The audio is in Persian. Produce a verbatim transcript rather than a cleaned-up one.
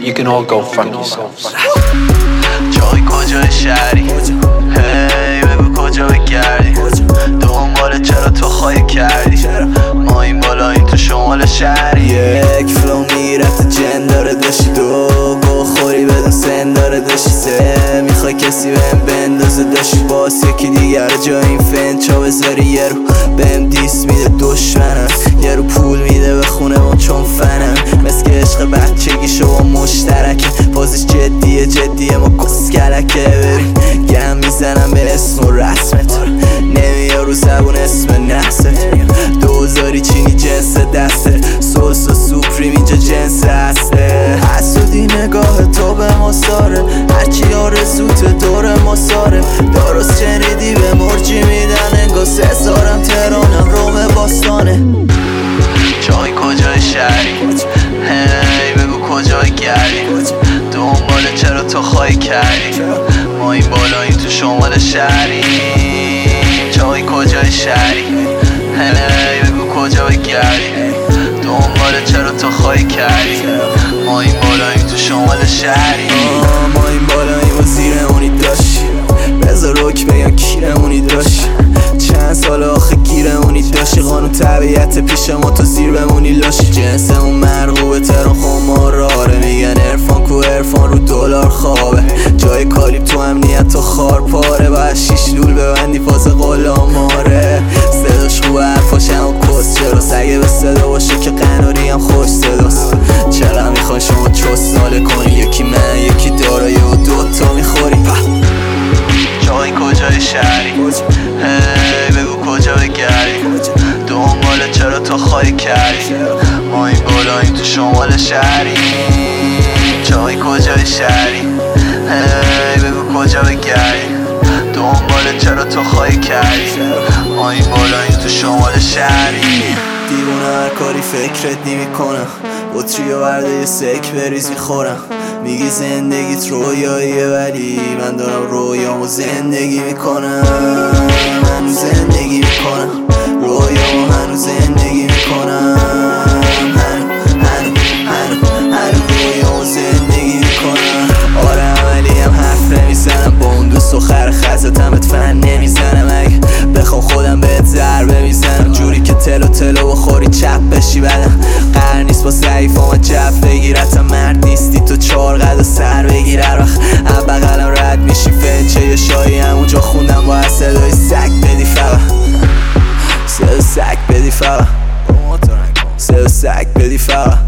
you can all go fuck yourselves. جای کجای شهری هی بگو کجا بگردی دنبال چرا تو خواهی کردی ما این بالا این تو شمال شهری یک فلو میگیره تو جن داره داشتی دو بخوری بدون سن داره داشتی سه میخوای کسی بهم بندازه داشتی باس یکی دیگر جا این فن چا بذاری یه رو بهم دیس میده دشمنم یه رو پول میده به خونه من چون فنم مثل عشق بچگی شو مشترکه بازش جدیه جدیه ما کسکلکه بریم گم میزنم به اسم و رسمت نمیاد رو زبون اسم نحست دوزاری چینی جنس دسته سوس و سوپریم اینجا جنس هسته حسودی نگاه تو به ما ساره هرچی آرزوت دور ما ساره درست شنیدی به مرجی میدن انگاه سزارم تهرانم روم باستانه جای کجای شهری هی بگو کجای گردی دنبال چرا تو خواهی کردی ما این بالا این تو شمال شهری جای کجای شهری هی بگو کجا بگردی دنبال چرا تو خواهی کردی ما این بالا این تو شمال شهری ما این بالا این و زیرمونی داشتی بذار روک بگم کیرمونی داشتی چند سال آخه گیرمونی داشتی قانون طبیعت پیش ما تو زیر بمونی لاشی جنسمون مرغوبه تران خماراره میگن ارفان کو ارفان رو دلار خوابه جای کالیب تو امنیت تو خار پاره باید شیش لول ببندی فاز غلاماره صداش خوبه حرفاش هم کس چرا سگه به صدا باشه که قناری هم خوش صداست چرا میخوای شما چست ناله کنی یکی من یکی دارایی و دوتا میخوری جای کجای شهری هی بگو کجا بگردی دنبال چرا تو خواهی کردی ما این بالا این تو شمال شهری جای کجای شهری هی بگو کجا بگردی دنبال چرا تو خواهی کردی ما این بالا این تو شمال شهری دیوونه هر کاری فکرت نمی کنم بطری و برده یه سک بریز میخورم میگی زندگیت رویاییه ولی من دارم رویامو زندگی میکنم هنوز زندگی میکنم رویامو هنوز زندگی میکنم هنو هنو هنو هنو رویامو زندگی میکنم آره عملی هم حرف نمیزنم با اون دوست و خر خزتمت فن نمیزنم اگه بخوام خودم بهت ضربه میزنم جوری که تلو تلو بخوری چپ بشی بدم قرار نیست با ضعیف آمد جف بگیرتم مرد نیستی تو چار قد و سر بگیر هر وقت هم بغلم رد میشی فنچه یه شایی همونجا خوندم با صدای سگ بدی فقط صدای سگ بدی فقط صدای سگ بدی فقط